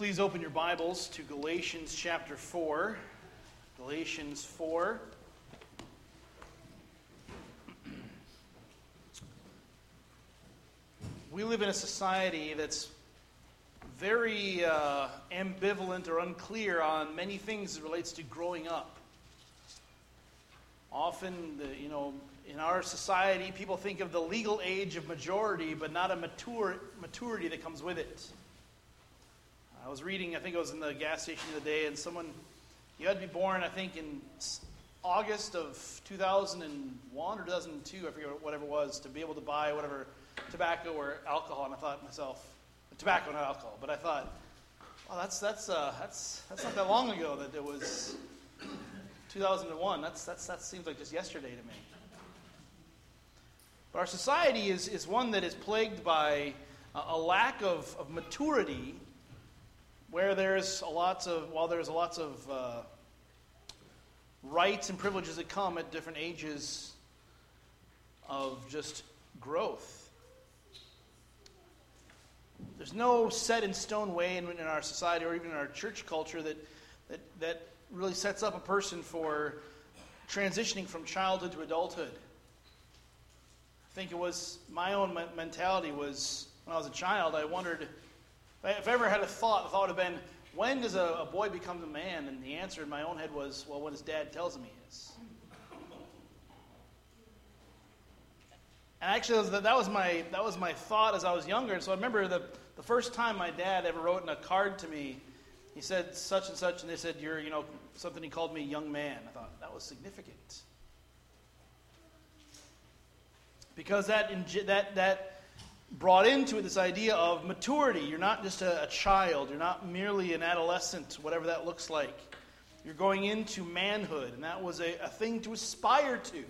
Please open your Bibles to Galatians chapter 4. Galatians 4. We live in a society that's very ambivalent or unclear on many things as it relates to growing up. Often, in our society, people think of the legal age of majority, but not a maturity that comes with it. I was reading, I think I was in the gas station the other day, and you had to be born, I think, in August of 2001 or 2002, I forget whatever it was, to be able to buy whatever tobacco or alcohol. And I thought to myself, tobacco, not alcohol, but I thought, oh, that's not that long ago that it was 2001. That seems like just yesterday to me. But our society is one that is plagued by a lack of maturity, where there's lots of rights and privileges that come at different ages of just growth. There's no set in stone way in our society or even in our church culture that really sets up a person for transitioning from childhood to adulthood. I think it was my own mentality was when I was a child, I wondered, if I ever had a thought, the thought would have been, when does a boy become a man? And the answer in my own head was, well, when his dad tells him he is. And actually, that was my thought as I was younger. And so I remember the first time my dad ever wrote in a card to me, he said such and such, and they said, you're, something he called me young man. I thought, that was significant. Because that brought into it this idea of maturity. You're not just a child. You're not merely an adolescent, whatever that looks like. You're going into manhood, and that was a thing to aspire to.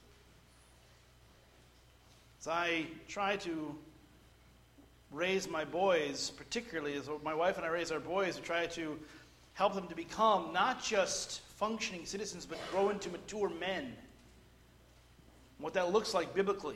As I try to raise my boys, particularly as my wife and I raise our boys, we try to help them to become not just functioning citizens, but grow into mature men. What that looks like biblically.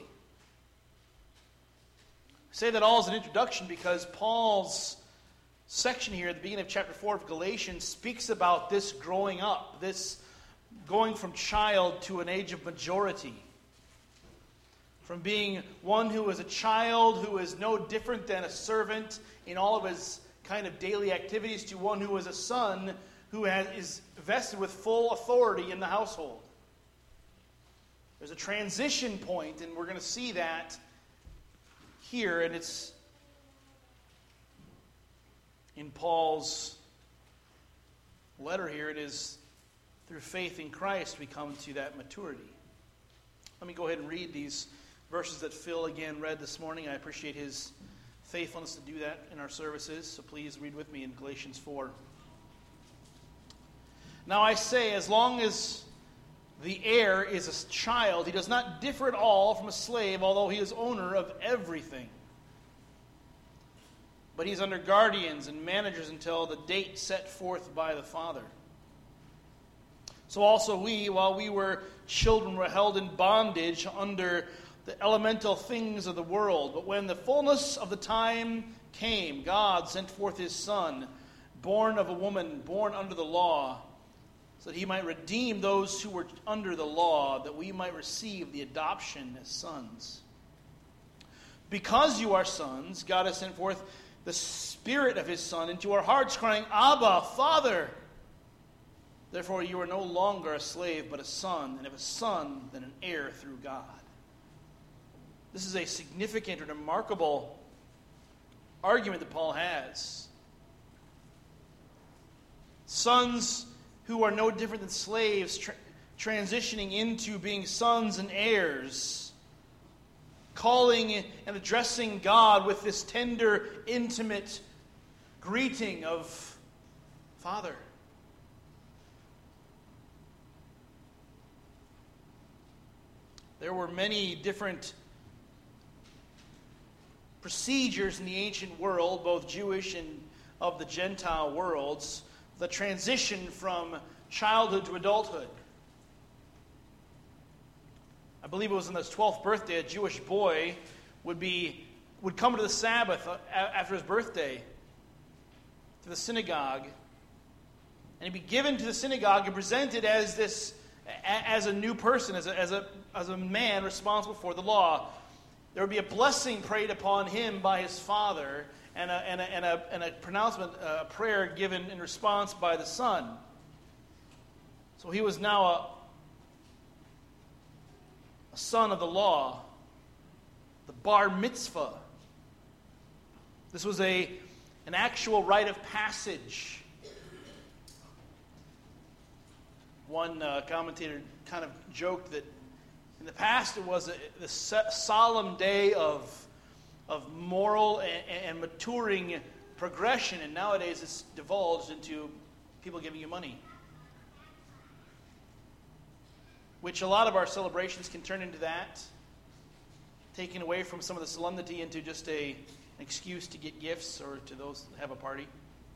I say that all as an introduction because Paul's section here at the beginning of chapter 4 of Galatians speaks about this growing up, this going from child to an age of majority. From being one who is a child who is no different than a servant in all of his kind of daily activities to one who is a son who is vested with full authority in the household. There's a transition point, and we're going to see that here, and it's in Paul's letter here. It is through faith in Christ we come to that maturity. Let me go ahead and read these verses that Phil again read this morning. I appreciate his faithfulness to do that in our services, so please read with me in Galatians 4. Now I say, as long as the heir is a child, he does not differ at all from a slave, although he is owner of everything. But he is under guardians and managers until the date set forth by the Father. So also we, while we were children, were held in bondage under the elemental things of the world. But when the fullness of the time came, God sent forth his Son, born of a woman, born under the law, so that he might redeem those who were under the law, that we might receive the adoption as sons. Because you are sons, God has sent forth the Spirit of his Son into our hearts, crying, Abba, Father. Therefore you are no longer a slave, but a son, and if a son, then an heir through God. This is a significant and remarkable argument that Paul has. Sons who are no different than slaves, transitioning into being sons and heirs, calling and addressing God with this tender, intimate greeting of Father. There were many different procedures in the ancient world, both Jewish and of the Gentile worlds, the transition from childhood to adulthood. I believe it was on his 12th birthday, a Jewish boy would come to the Sabbath after his birthday to the synagogue, and he'd be given to the synagogue and presented as a new person, as a man responsible for the law. There would be a blessing prayed upon him by his father, and a pronouncement, a prayer given in response by the son. So he was now a son of the law, the bar mitzvah. This was an actual rite of passage. One commentator kind of joked that in the past it was the solemn day of moral and maturing progression, and nowadays it's divulged into people giving you money, which a lot of our celebrations can turn into that, taking away from some of the solemnity into just an excuse to get gifts or to those that have a party.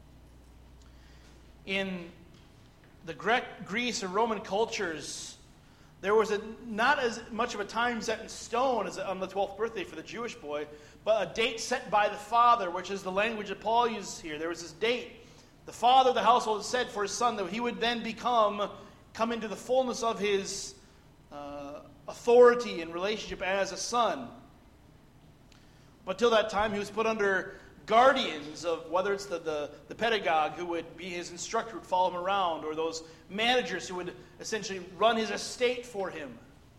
In the Greece or Roman cultures, there was not as much of a time set in stone as on the 12th birthday for the Jewish boy, but a date set by the father, which is the language that Paul uses here. There was this date. The father of the household said for his son that he would then come into the fullness of his authority and relationship as a son. But till that time, he was put under guardians of, whether it's the pedagogue who would be his instructor, would follow him around, or those managers who would essentially run his estate for him.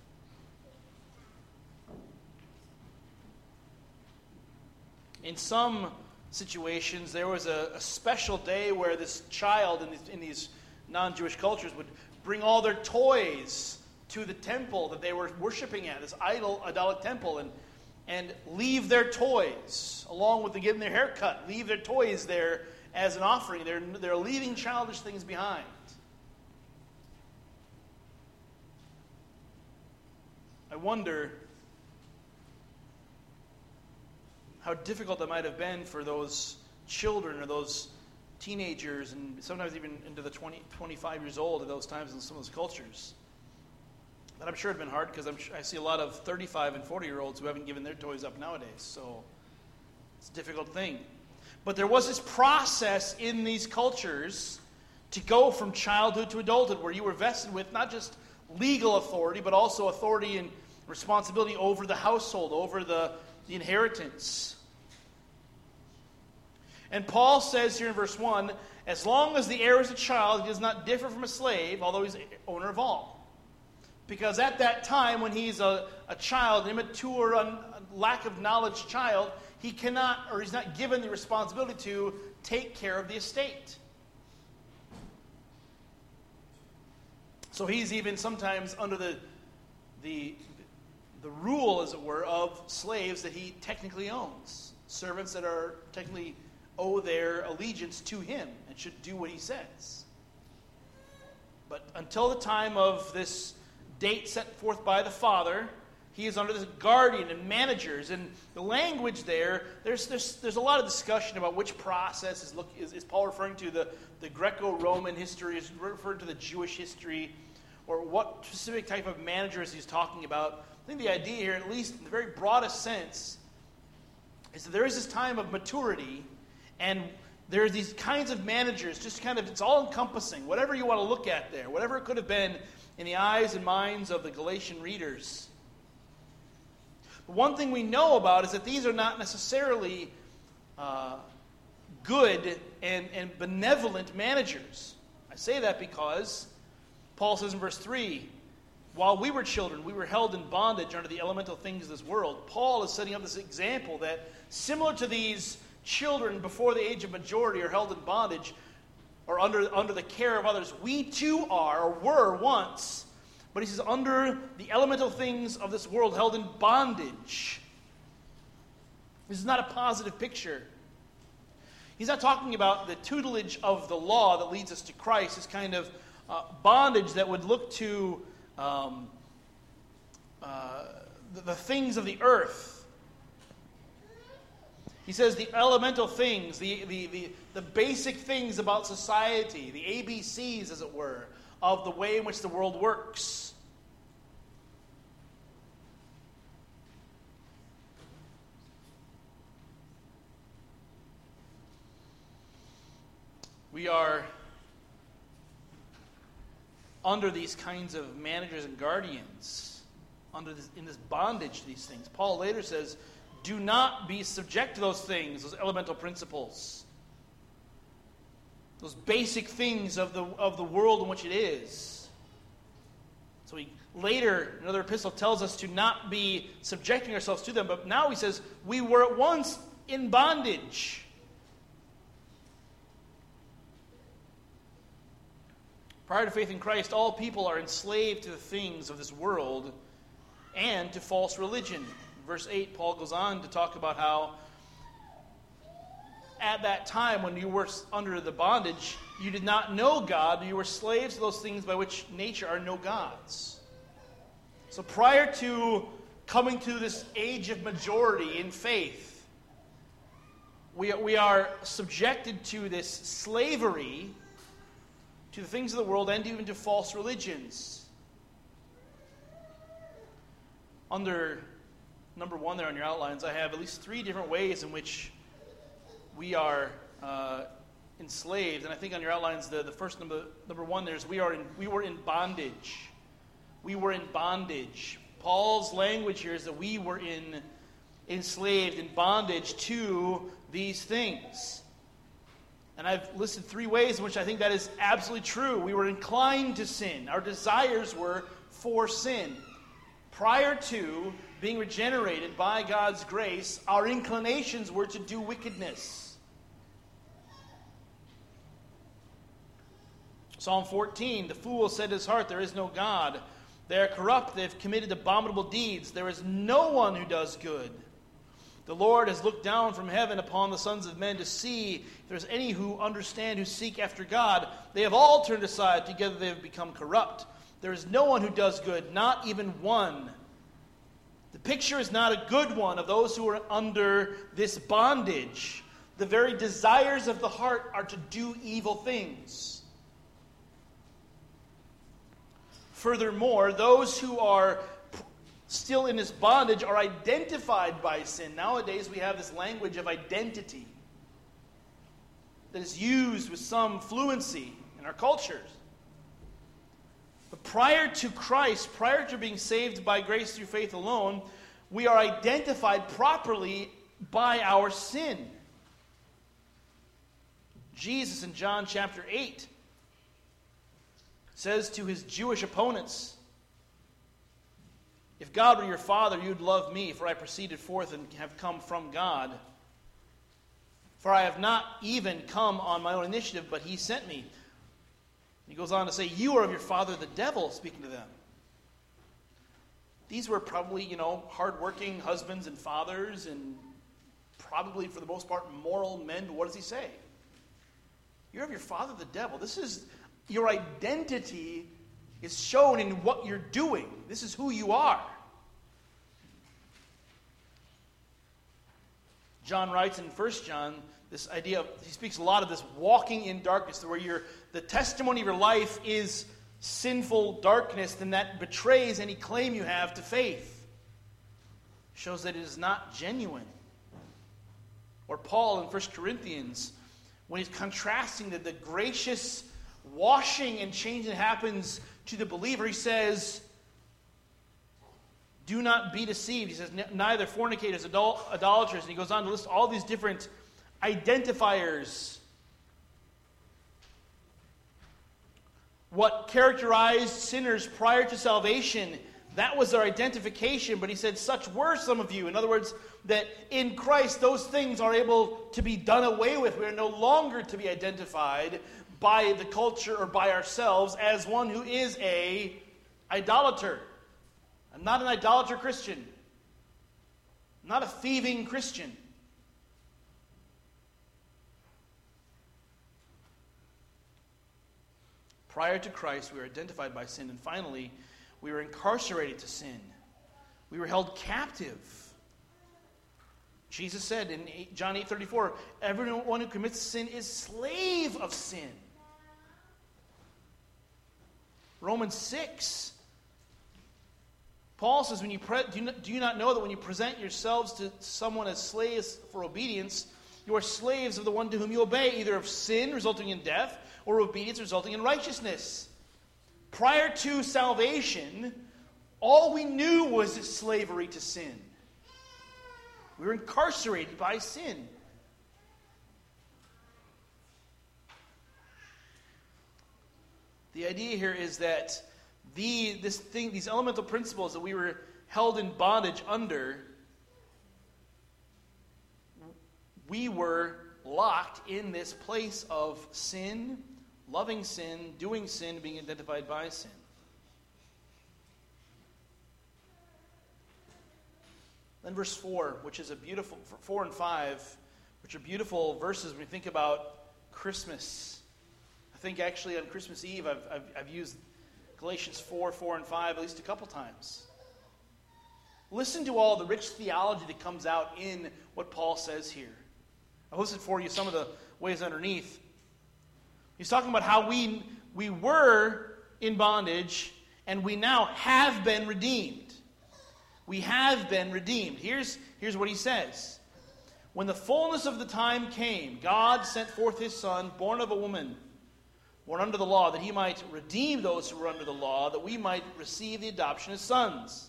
In some situations, there was a special day where this child in these non-Jewish cultures would bring all their toys to the temple that they were worshiping at, this idolic temple, and leave their toys, along with getting their hair cut, leave their toys there as an offering. They're leaving childish things behind. I wonder how difficult that might have been for those children or those teenagers, and sometimes even into the 20, 25 years old at those times in some of those cultures. But I'm sure it had been hard, because I see a lot of 35 and 40-year-olds who haven't given their toys up nowadays. So it's a difficult thing. But there was this process in these cultures to go from childhood to adulthood, where you were vested with not just legal authority, but also authority and responsibility over the household, over the inheritance. And Paul says here in verse 1, as long as the heir is a child, he does not differ from a slave, although he's owner of all. Because at that time, when he's a child, an immature, lack of knowledge child, he cannot, or he's not given the responsibility to take care of the estate. So he's even sometimes under the rule, as it were, of slaves that he technically owns. Servants that are technically owe their allegiance to him and should do what he says. But until the time of this date set forth by the father, he is under this guardian and managers. And the language there's a lot of discussion about which process is Paul referring to the Greco-Roman history, is referring to the Jewish history, or what specific type of managers he's talking about. I think the idea here, at least in the very broadest sense, is that there is this time of maturity, and there are these kinds of managers, just kind of, it's all encompassing, whatever you want to look at there, whatever it could have been in the eyes and minds of the Galatian readers. But one thing we know about is that these are not necessarily good and benevolent managers. I say that because Paul says in verse 3, while we were children, we were held in bondage under the elemental things of this world. Paul is setting up this example that, similar to these children before the age of majority are held in bondage or under the care of others, we too are, or were once, but he says, under the elemental things of this world, held in bondage. This is not a positive picture. He's not talking about the tutelage of the law that leads us to Christ, this kind of bondage that would look to the things of the earth. He says the elemental things, the basic things about society, the ABCs, as it were, of the way in which the world works. We are under these kinds of managers and guardians, in this bondage to these things. Paul later says, do not be subject to those things, those elemental principles, those basic things of the world in which it is. So he later, in another epistle, tells us to not be subjecting ourselves to them, but now he says, we were at once in bondage. Prior to faith in Christ, all people are enslaved to the things of this world and to false religion. In verse 8, Paul goes on to talk about how at that time when you were under the bondage, you did not know God, you were slaves to those things by which nature are no gods. So prior to coming to this age of majority in faith, we are subjected to this slavery to the things of the world and even to false religions. Under number 1 there on your outlines, I have at least 3 different ways in which we are enslaved. And I think on your outlines, the first number 1 there is we were in bondage. We were in bondage. Paul's language here is that we were enslaved, in bondage to these things. And I've listed 3 ways in which I think that is absolutely true. We were inclined to sin. Our desires were for sin. Prior to being regenerated by God's grace, our inclinations were to do wickedness. Psalm 14, the fool said in his heart, there is no God. They are corrupt, they have committed abominable deeds. There is no one who does good. The Lord has looked down from heaven upon the sons of men to see if there is any who understand, who seek after God. They have all turned aside, together they have become corrupt. There is no one who does good, not even one. The picture is not a good one of those who are under this bondage. The very desires of the heart are to do evil things. Furthermore, those who are still in this bondage are identified by sin. Nowadays we have this language of identity that is used with some fluency in our cultures. But prior to Christ, prior to being saved by grace through faith alone, we are identified properly by our sin. Jesus in John chapter 8 says to his Jewish opponents, if God were your Father, you'd love me, for I proceeded forth and have come from God. For I have not even come on my own initiative, but he sent me. He goes on to say, you are of your father the devil, speaking to them. These were probably, hardworking husbands and fathers, and probably, for the most part, moral men. But what does he say? You're of your father the devil. This is, your identity is shown in what you're doing. This is who you are. John writes in 1 John, this idea of, he speaks a lot of this walking in darkness, where the testimony of your life is sinful darkness, then that betrays any claim you have to faith. Shows that it is not genuine. Or Paul in 1 Corinthians, when he's contrasting the gracious washing and change that happens to the believer, he says, do not be deceived. He says, neither fornicators, idolaters, and he goes on to list all these different identifiers. What characterized sinners prior to salvation, that was their identification, but he said, such were some of you. In other words, that in Christ, those things are able to be done away with. We are no longer to be identified by the culture or by ourselves as one who is an idolater. I'm not an idolater Christian. I'm not a thieving Christian. Prior to Christ, we were identified by sin. And finally, we were incarcerated to sin. We were held captive. Jesus said in John 8:34, everyone who commits sin is slave of sin. Romans 6, Paul says, do you not know that when you present yourselves to someone as slaves for obedience, You are slaves of the one to whom you obey, either of sin resulting in death or obedience resulting in righteousness. Prior to salvation, all we knew was slavery to sin. We were incarcerated by sin. The idea here is that these elemental principles that we were held in bondage under, we were locked in this place of sin, loving sin, doing sin, being identified by sin. Then verse 4, which is a beautiful, 4 and 5, which are beautiful verses when we think about Christmas. I think actually on Christmas Eve I've used Galatians 4, 4 and 5 at least a couple times. Listen to all the rich theology that comes out in what Paul says here. I've listed for you some of the ways underneath. He's talking about how we were in bondage and we now have been redeemed. We have been redeemed. Here's what he says. When the fullness of the time came, God sent forth his Son, born of a woman, born under the law, that he might redeem those who were under the law, that we might receive the adoption as sons.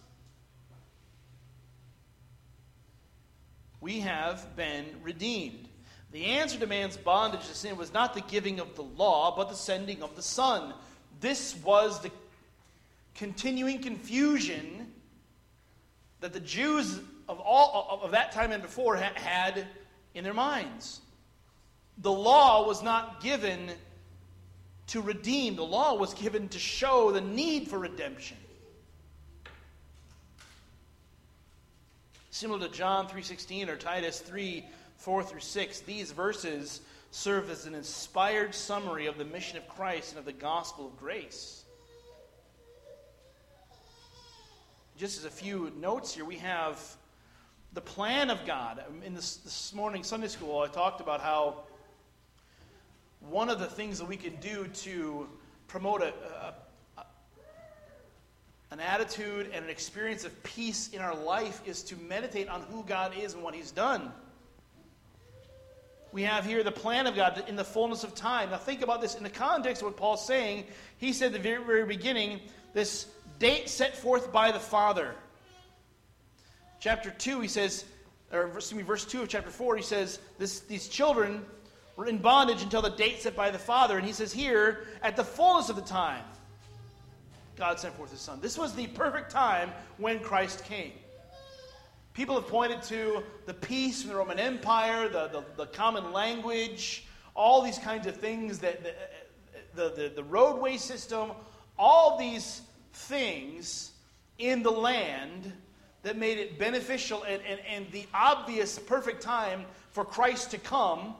We have been redeemed. The answer to man's bondage to sin was not the giving of the law, but the sending of the Son. This was the continuing confusion that the Jews of that time and before had in their minds. The law was not given to redeem. The law was given to show the need for redemption. Similar to John 3:16 or Titus 3:4 through 6, these verses serve as an inspired summary of the mission of Christ and of the gospel of grace. Just as a few notes here, we have the plan of God. In this morning Sunday school, I talked about how one of the things that we can do to promote an attitude and an experience of peace in our life is to meditate on who God is and what he's done. We have here the plan of God in the fullness of time. Now think about this in the context of what Paul's saying. He said at the very, very beginning, this date set forth by the Father. Chapter 2, he says, verse 2 of chapter 4, he says, these children were in bondage until the date set by the Father. And he says here, at the fullness of the time, God sent forth his Son. This was the perfect time when Christ came. People have pointed to the peace from the Roman Empire, the common language, all these kinds of things, the roadway system, all these things in the land that made it beneficial and the obvious perfect time for Christ to come.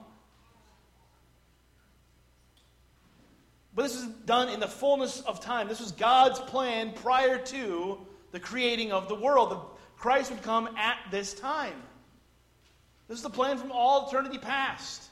But this was done in the fullness of time. This was God's plan prior to the creating of the world. Christ would come at this time. This is the plan from all eternity past.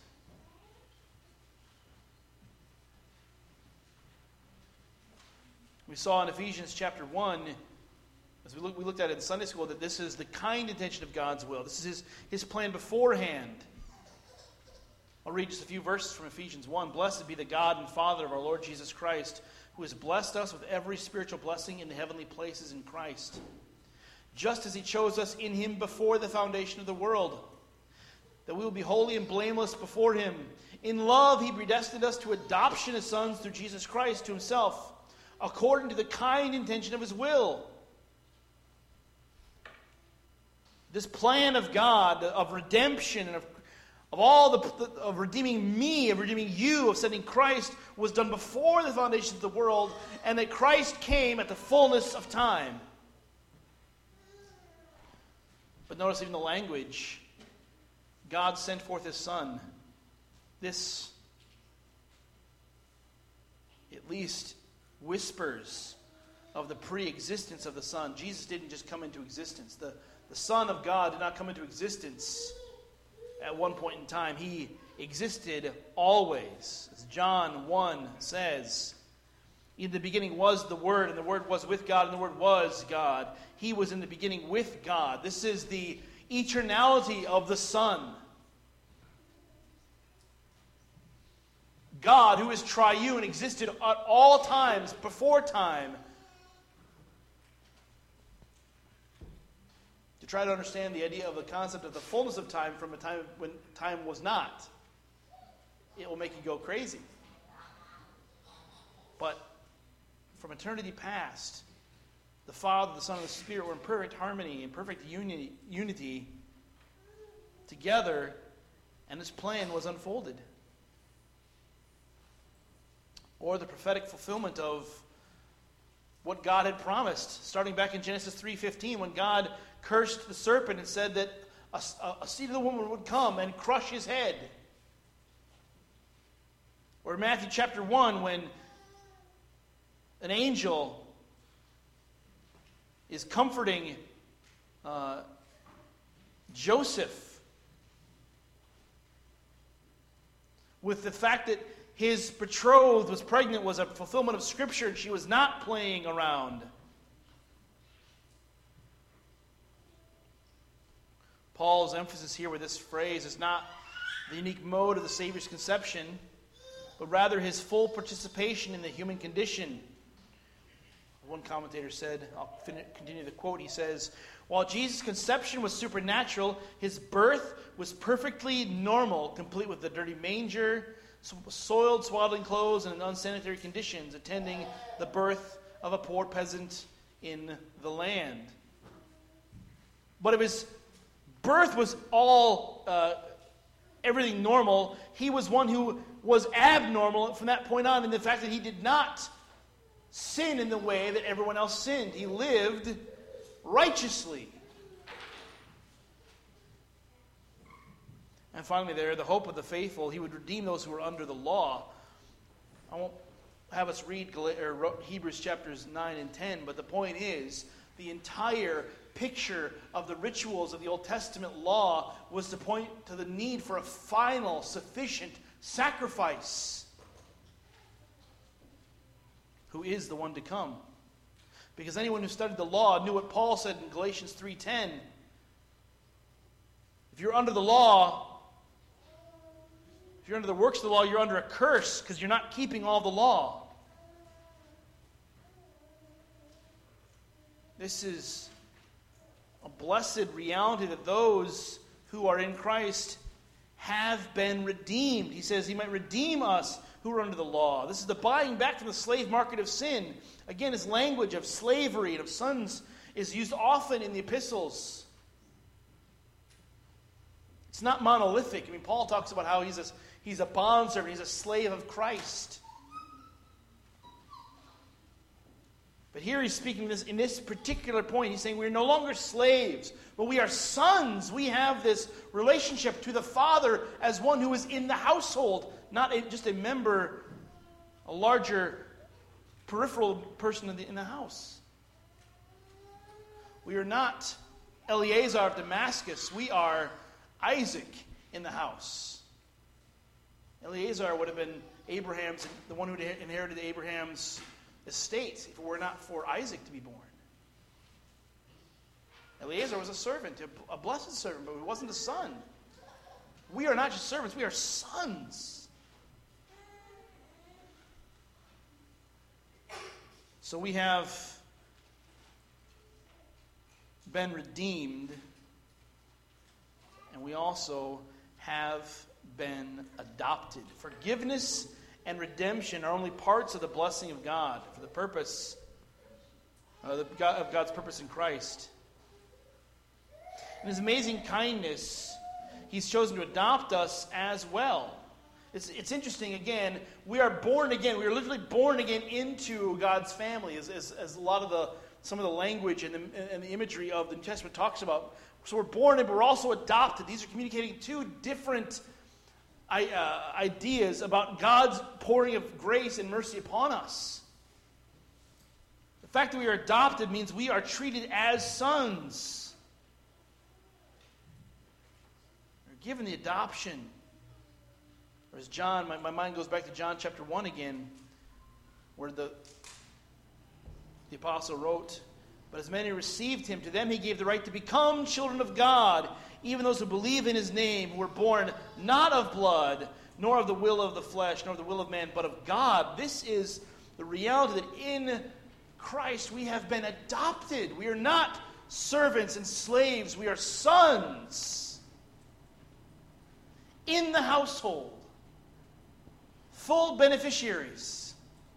We saw in Ephesians chapter 1, as we looked at it in Sunday school, that this is the kind intention of God's will. This is his plan beforehand. I'll read just a few verses from Ephesians 1. Blessed be the God and Father of our Lord Jesus Christ, who has blessed us with every spiritual blessing in the heavenly places in Christ, just as he chose us in him before the foundation of the world, that we will be holy and blameless before him. In love he predestined us to adoption as sons through Jesus Christ to himself, according to the kind intention of his will. This plan of God, of redemption, and of redeeming me, of redeeming you, of sending Christ, was done before the foundation of the world, and that Christ came at the fullness of time. But notice even the language. God sent forth his Son. This, at least, whispers of the pre-existence of the Son. Jesus didn't just come into existence. The Son of God did not come into existence at one point in time. He existed always. As John 1 says, in the beginning was the Word, and the Word was with God, and the Word was God. He was in the beginning with God. This is the eternality of the Son. God, who is triune, existed at all times, before time, to try to understand the idea of the concept of the fullness of time from a time when time was not, it will make you go crazy. But from eternity past, the Father, the Son, and the Spirit were in perfect harmony, in perfect unity together, and this plan was unfolded. Or the prophetic fulfillment of what God had promised, starting back in Genesis 3:15, when God cursed the serpent and said that a seed of the woman would come and crush his head. Or Matthew chapter 1, when an angel is comforting Joseph with the fact that his betrothed was pregnant was a fulfillment of Scripture, and she was not playing around. Paul's emphasis here with this phrase is not the unique mode of the Savior's conception, but rather his full participation in the human condition. One commentator said, I'll continue the quote, he says, "While Jesus' conception was supernatural, his birth was perfectly normal, complete with the dirty manger, soiled swaddling clothes, and unsanitary conditions, attending the birth of a poor peasant in the land." But if his birth was all, everything normal, he was one who was abnormal from that point on in the fact that he did not sin in the way that everyone else sinned. He lived righteously. And finally there, the hope of the faithful, he would redeem those who were under the law. I won't have us read Hebrews chapters 9 and 10, but the point is, the entire picture of the rituals of the Old Testament law was to point to the need for a final, sufficient sacrifice, who is the one to come. Because anyone who studied the law knew what Paul said in Galatians 3:10. If you're under the law, if you're under the works of the law, you're under a curse because you're not keeping all the law. This is a blessed reality that those who are in Christ have been redeemed. He says he might redeem us who are under the law. This is the buying back from the slave market of sin. Again, this language of slavery and of sons is used often in the epistles. It's not monolithic. I mean, Paul talks about how he's a bondservant, he's a slave of Christ. But here he's speaking in this particular point. He's saying we're no longer slaves, but we are sons. We have this relationship to the Father as one who is in the household, not just a member, a larger peripheral person in the house. We are not Eleazar of Damascus. We are Isaac in the house. Eleazar would have been Abraham's, the one who inherited Abraham's estate if it were not for Isaac to be born. Eleazar was a servant, a blessed servant, but he wasn't a son. We are not just servants, we are sons. So we have been redeemed, and we also have been adopted. Forgiveness and redemption are only parts of the blessing of God for the purpose of God's purpose in Christ. In His amazing kindness, He's chosen to adopt us as well. It's interesting, again, we are born again. We are literally born again into God's family, as a lot of some of the language and the imagery of the New Testament talks about. So we're born and we're also adopted. These are communicating two different ideas about God's pouring of grace and mercy upon us. The fact that we are adopted means we are treated as sons. We're given the adoption. Whereas John, my mind goes back to John chapter 1 again, where the apostle wrote, "But as many received him, to them he gave the right to become children of God, even those who believe in his name, who were born not of blood, nor of the will of the flesh, nor of the will of man, but of God. This is the reality that in Christ we have been adopted. We are not servants and slaves. We are sons in the household, full beneficiaries.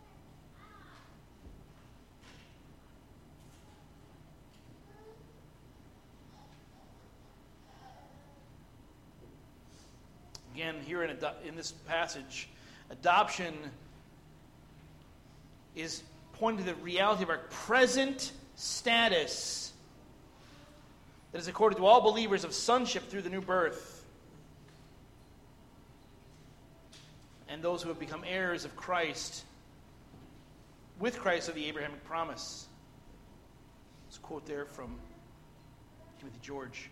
Again, here in this passage, adoption is pointing to the reality of our present status that is according to all believers of sonship through the new birth, and those who have become heirs of Christ, with Christ of the Abrahamic promise. There's a quote there from Timothy George.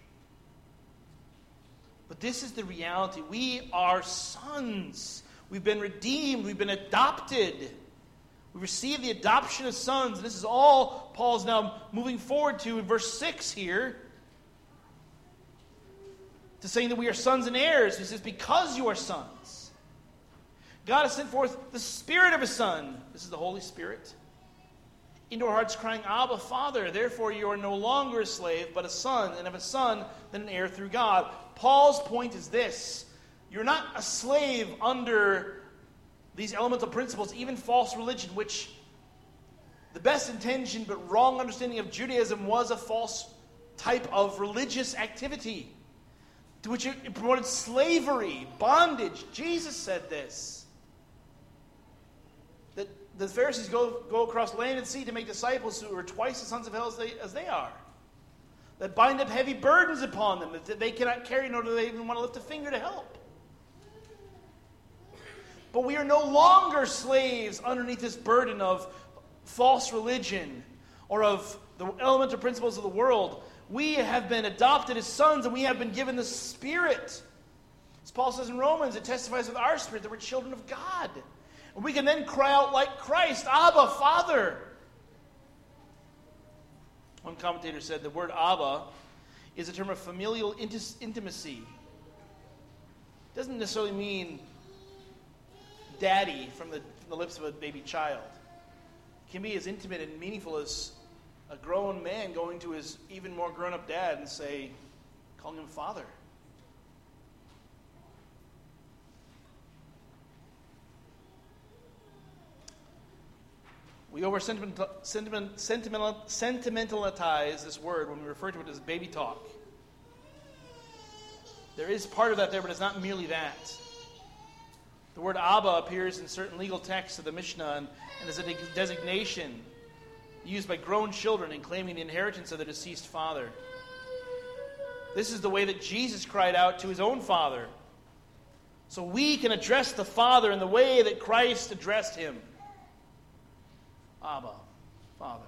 But this is the reality. We are sons. We've been redeemed. We've been adopted. We receive the adoption of sons. And this is all Paul's now moving forward to in verse 6 here. To saying that we are sons and heirs. He says, because you are sons. God has sent forth the Spirit of His Son. This is the Holy Spirit. Into our hearts crying, Abba, Father. Therefore you are no longer a slave, but a son. And if a son, then an heir through God. Paul's point is this. You're not a slave under these elemental principles, even false religion, which the best intention but wrong understanding of Judaism was a false type of religious activity, to which it promoted slavery, bondage. Jesus said this. That the Pharisees go across land and sea to make disciples who are twice the sons of hell as they are. That bind up heavy burdens upon them that they cannot carry, nor do they even want to lift a finger to help. But we are no longer slaves underneath this burden of false religion or of the elemental principles of the world. We have been adopted as sons, and we have been given the Spirit. As Paul says in Romans, it testifies with our spirit that we're children of God. And we can then cry out like Christ, Abba, Father. One commentator said the word Abba is a term of familial intimacy. It doesn't necessarily mean daddy from the lips of a baby child. It can be as intimate and meaningful as a grown man going to his even more grown-up dad and calling him father. We sentimentalize this word when we refer to it as baby talk. There is part of that there, but it's not merely that. The word Abba appears in certain legal texts of the Mishnah and is a designation used by grown children in claiming the inheritance of their deceased father. This is the way that Jesus cried out to His own Father. So we can address the Father in the way that Christ addressed Him. Abba, Father.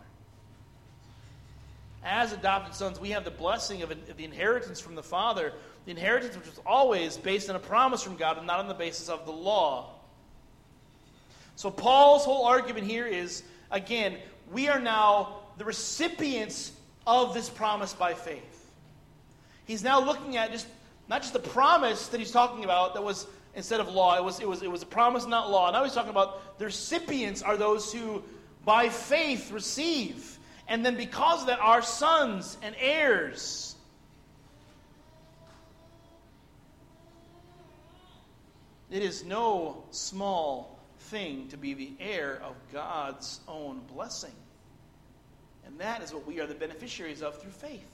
As adopted sons, we have the blessing of the inheritance from the Father, the inheritance which was always based on a promise from God and not on the basis of the law. So Paul's whole argument here is, again, we are now the recipients of this promise by faith. He's now looking at not just the promise that he's talking about that was instead of law. It was a promise, not law. Now he's talking about the recipients are those who by faith receive, and then because of that are sons and heirs. It is no small thing to be the heir of God's own blessing. And that is what we are the beneficiaries of through faith.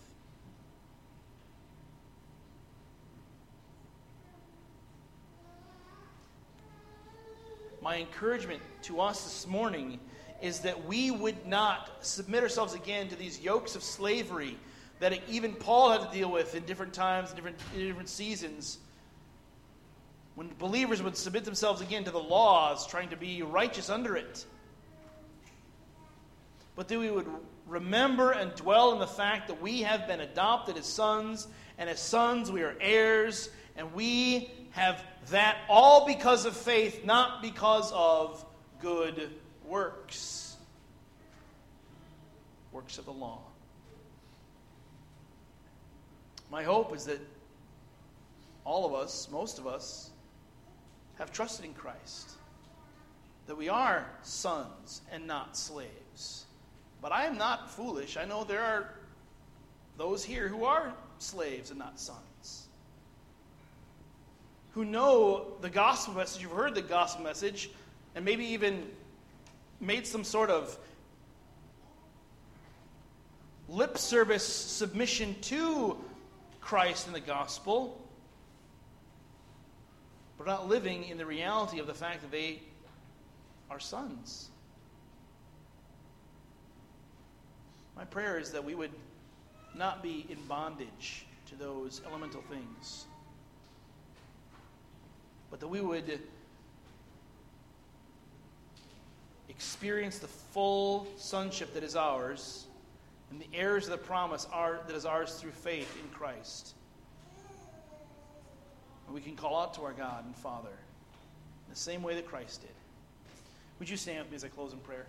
My encouragement to us this morning is that we would not submit ourselves again to these yokes of slavery that even Paul had to deal with in different times, in different seasons, when believers would submit themselves again to the laws, trying to be righteous under it. But that we would remember and dwell in the fact that we have been adopted as sons, and as sons we are heirs, and we have that all because of faith, not because of good works of the law. My hope is that all of us, most of us, have trusted in Christ, that we are sons and not slaves. But I am not foolish. I know there are those here who are slaves and not sons, who know the gospel message, you've heard the gospel message, and maybe even made some sort of lip service submission to Christ and the gospel, but not living in the reality of the fact that they are sons. My prayer is that we would not be in bondage to those elemental things, but that we would experience the full sonship that is ours, and the heirs of the promise that is ours through faith in Christ. And we can call out to our God and Father in the same way that Christ did. Would you stand with me as I close in prayer?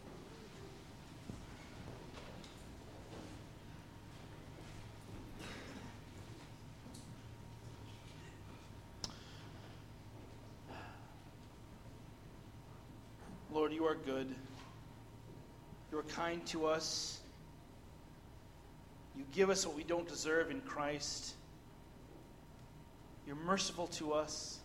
Lord, you are good. You are kind to us. You give us what we don't deserve in Christ. You're merciful to us.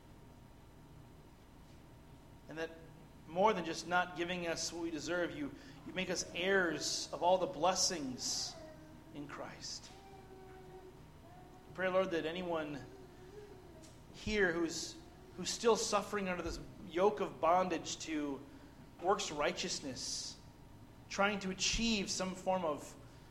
And that more than just not giving us what we deserve, you make us heirs of all the blessings in Christ. I pray, Lord, that anyone here who's still suffering under this yoke of bondage to works righteousness, trying to achieve some form of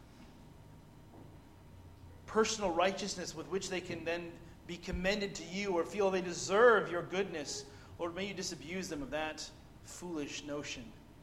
personal righteousness with which they can then be commended to you or feel they deserve your goodness, Lord, may you disabuse them of that foolish notion.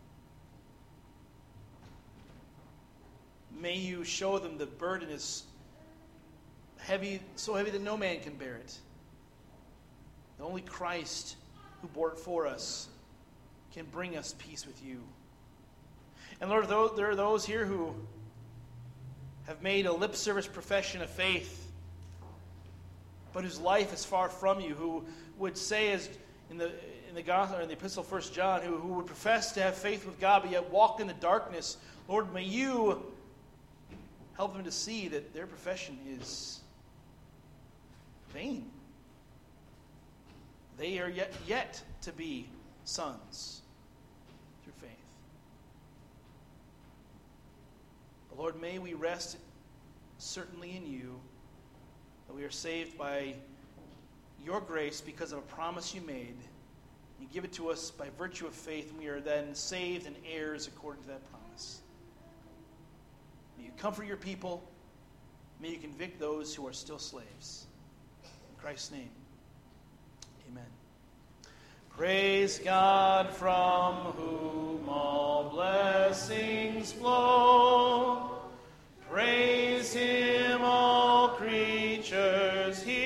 May you show them the burden is heavy, so heavy that no man can bear it. The only Christ who bore it for us can bring us peace with you. And Lord, there are those here who have made a lip service profession of faith, but whose life is far from you, who would say, as in the gospel or in the epistle of 1 John, who would profess to have faith with God, but yet walk in the darkness. Lord, may you help them to see that their profession is vain. They are yet to be sons through faith. But Lord, may we rest certainly in you, that we are saved by your grace because of a promise you made. You give it to us by virtue of faith, and we are then saved and heirs according to that promise. May you comfort your people. May you convict those who are still slaves. In Christ's name, amen. Praise God, from whom all blessings flow. Praise him, all creatures here.